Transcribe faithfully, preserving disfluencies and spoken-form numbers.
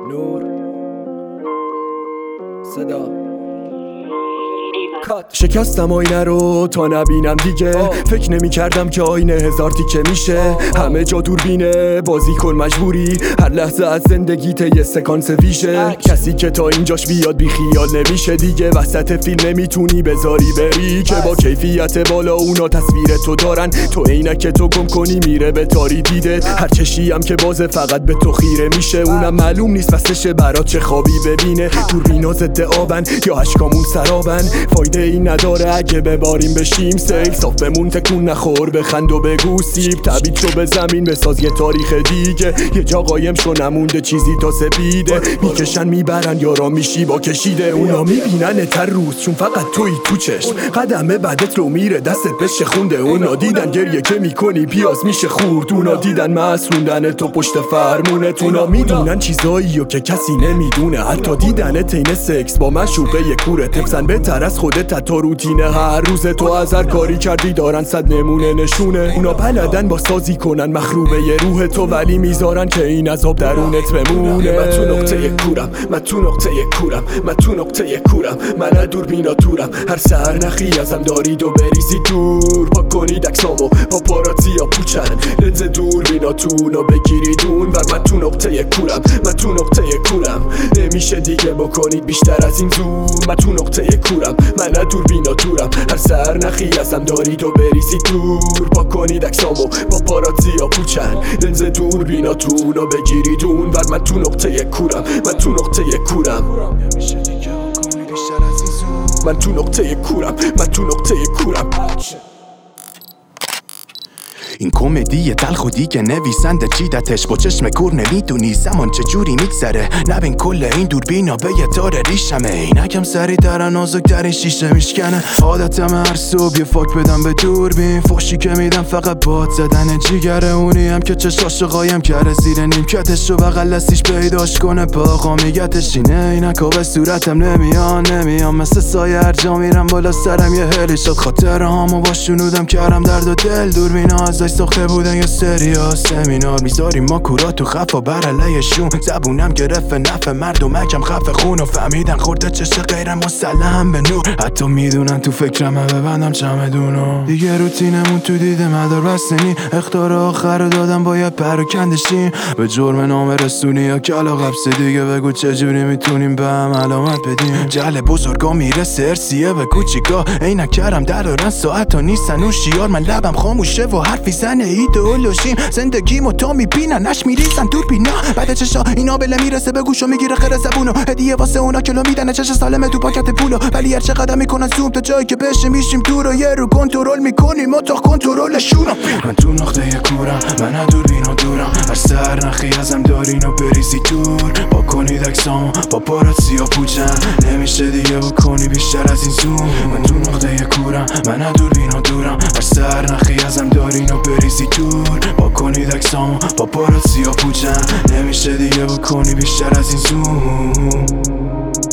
نور صدا شکستم آینه رو تا نبینم دیگه. فکر نمی کردم که آینه هزار تیکه میشه. همه جا دوربینه، بازی کن مجبوری. هر لحظه از زندگیت یه سکانس ویژه. کسی که تا اینجاش بیاد بی خیال نمیشه دیگه. وسط فیلم نمیتونی بذاری بری که با کیفیت بالا اونا تصویر تو دارن. تو عینک تو گم کنی میره به تاری دیده. هر چشی هم که بازه فقط به تو خیره میشه. اونم معلوم نیست واسه برات چه خوابی ببینه. دوربینا ضد آبن یا اشکامون سرابن. فایده این نداره اگه بباریم بشیم سیل. صاف بمون تکون نخور بخند و بگو سیب. تبید شو به زمین بساز یه تاریخ دیگه. یه جا قایم شو نمونده چیزی تا سپیده. میکشن میبرن یارا میشی با کشیده. اونا میبینن تر روز چون فقط توی تو چشم. قدمه بعدت رو میره دستت بشه خونده. اونا دیدن گریه که میکنی پیاز میشه خورد. اونا دیدن مسروندن تو پشت فرمونت. اونا میدونن چیزایی که کسی نمیدونه. حتی دیدن تین سکس با مشوقه یه کوره. تفسن بهتر از خودت تا روتینه هر روز. تو از هر کاری کردی دارن صد نمونه نشونه. اونا بلدن با سازی کنن مخروبه ی روح تو. ولی میذارن که این عذاب درونت بمونه. من تو نقطه کورم، من تو نقطه کورم، من تو نقطه کورم. من دوربینا دورم. هر سر نخی ازم دارید و بریزی دور. پاک کنید عکسامو پاپاراتزی یا پوچن. لنز دوربیناتون رو بگیرید اون ور. من تو نقطه کورم، من تو نقطه کورم. نمیشه دیگه بکنید بیشتر از این زور. من تو نقطه کورم، من دوربینا دورم. هر سر نخی ازم دارید و بریزید دور. پاک کنید عکسامو پاپاراتزی یا پوچن. لنز دوربیناتون رو بگیرید اون ور. من تو نقطه کورم، من تو نقطه کورم. نمیشه دیگه بکنید بیشتر از این زور. من تو نقطه کورم، من تو نقطه کورم. این کمدی تلخ و دیگه نویسنده چیدتش. با چشم کور نمیدونی زمان چجوری میگذره. نبین کل این دوربینا به یه تار ریشمه. اینکم سری تر نازک در این شیشه میشکنه. عادتم هر صبح یه فاک بدم به دوربین. فوشی که میدم فقط باد زدن جیگره. اونی هم که چشاش قایم کرده زیر نیمکتش. و بغل دستیش پیداش کنه پاقا میگتش. اینه اینکا به صورتم نمیان نمیان. مثل سایه هر جا میرم بالا سرم یه هلی شد. خاطر همو با شنودم کردم درد و دل. دوربینا از ساخته بودن یه سریا سمینار. میذاریم ما کورا تو خفا بر علیشون. زبونم گرفت نفع مردم کم خفه خون. و فهمیدن خورده چشه غیر مسلم به نور. حتی میدونن تو فکرمه ببندم چمدونو. دیگه روتینمون تو دیده مدار بستنی. اختار آخر رو دادم باید پراکندشیم. به جرم نام رسونی یا کلا قبض دیگه. بگو چجوری میتونیم به هم علامت بدیم. جل بزرگا میرسه ارسیه به کوچیکا. عینک کردم درارن ساعت ها نیستن و شیار. من لبم خاموشه و حرفی زنه ایدئولوژیم. زندگیمو تا میبینن نش میریزن دوربینا. بعد چشا اینا بله میرسه به گوشو میگیره خیر زبونو. هدیه واسه اونا کلو میدن چش سالمه تو پاکت پولو. ولی هر چقدر میکنن زوم تا جایی که بشه میشیم دور. و یه رو کنترل میکنیم و تا کنترلشونو. من تو نقطه کورم، من دوربینا دورم. هر سر نخی ازم دارین و بریزی دور. با کنید عکسامو با پاراتزی یا پوچن. نمیشه دیگه بکنی بیشتر از این زوم. من تو نقطه کورم، من دوربینا دورم. هر سر نخی ازم دارین و بریزی دور. با کنید عکسامو با پاراتزی یا پوچن. نمیشه دیگه بکنی بیشتر از این زوم.